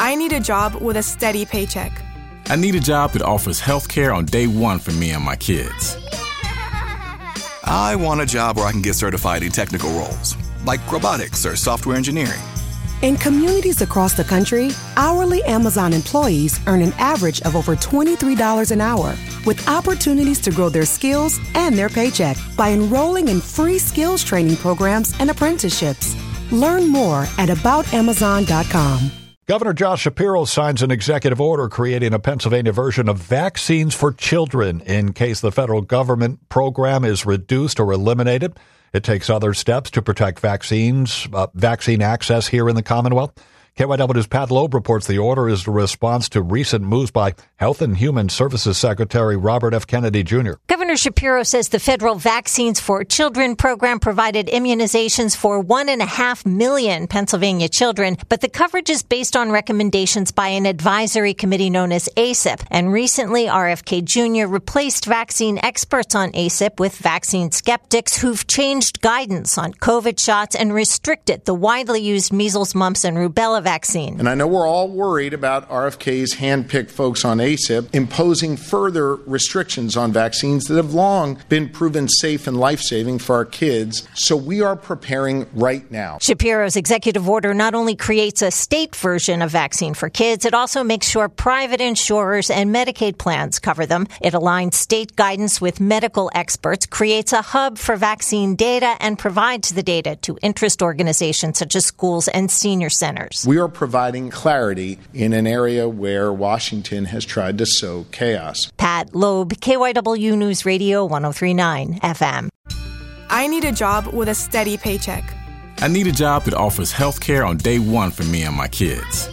I need a job with a steady paycheck. I need a job that offers health care on day one for me and my kids. I want a job where I can get certified in technical roles, like robotics or software engineering. In communities across the country, hourly Amazon employees earn an average of over $23 an hour, with opportunities to grow their skills and their paycheck by enrolling in free skills training programs and apprenticeships. Learn more at aboutamazon.com. Governor Josh Shapiro signs an executive order creating a Pennsylvania version of vaccines for children in case the federal government program is reduced or eliminated. It takes other steps to protect vaccine access here in the Commonwealth. KYW's Pat Loeb reports the order is a response to recent moves by Health and Human Services Secretary Robert F. Kennedy Jr. Governor Shapiro says the federal Vaccines for Children program provided immunizations for 1.5 million Pennsylvania children, but the coverage is based on recommendations by an advisory committee known as ACIP. And recently, RFK Jr. replaced vaccine experts on ACIP with vaccine skeptics who've changed guidance on COVID shots and restricted the widely used measles, mumps, and rubella vaccine. And I know we're all worried about RFK's hand-picked folks on ACIP imposing further restrictions on vaccines that have long been proven safe and life-saving for our kids. So we are preparing right now. Shapiro's executive order not only creates a state version of vaccine for kids, it also makes sure private insurers and Medicaid plans cover them. It aligns state guidance with medical experts, creates a hub for vaccine data, and provides the data to interest organizations such as schools and senior centers. We are providing clarity in an area where Washington has tried to sow chaos. Pat Loeb, KYW News Radio 103.9 FM. I need a job with a steady paycheck. I need a job that offers health care on day one for me and my kids.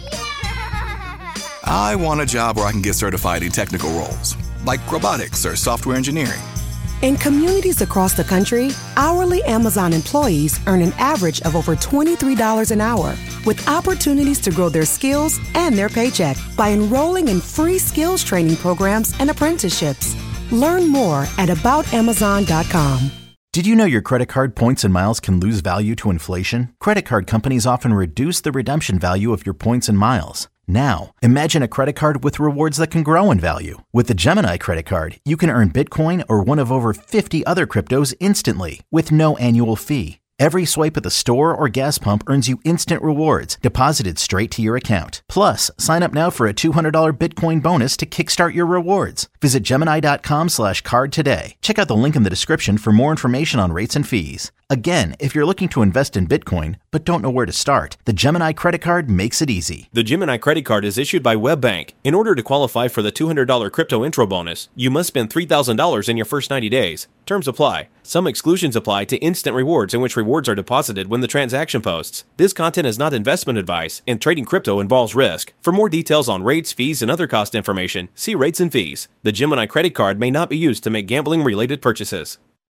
I want a job where I can get certified in technical roles, like robotics or software engineering. In communities across the country, hourly Amazon employees earn an average of over $23 an hour, with opportunities to grow their skills and their paycheck by enrolling in free skills training programs and apprenticeships. Learn more at aboutamazon.com. Did you know your credit card points and miles can lose value to inflation? Credit card companies often reduce the redemption value of your points and miles. Now, imagine a credit card with rewards that can grow in value. With the Gemini credit card, you can earn Bitcoin or one of over 50 other cryptos instantly with no annual fee. Every swipe at the store or gas pump earns you instant rewards deposited straight to your account. Plus, sign up now for a $200 Bitcoin bonus to kickstart your rewards. Visit Gemini.com/card today. Check out the link in the description for more information on rates and fees. Again, if you're looking to invest in Bitcoin but don't know where to start, the Gemini credit card makes it easy. The Gemini credit card is issued by WebBank. In order to qualify for the $200 crypto intro bonus, you must spend $3,000 in your first 90 days. Terms apply. Some exclusions apply to instant rewards in which rewards are deposited when the transaction posts. This content is not investment advice, and trading crypto involves risk. For more details on rates, fees, and other cost information, see rates and fees. The Gemini credit card may not be used to make gambling-related purchases.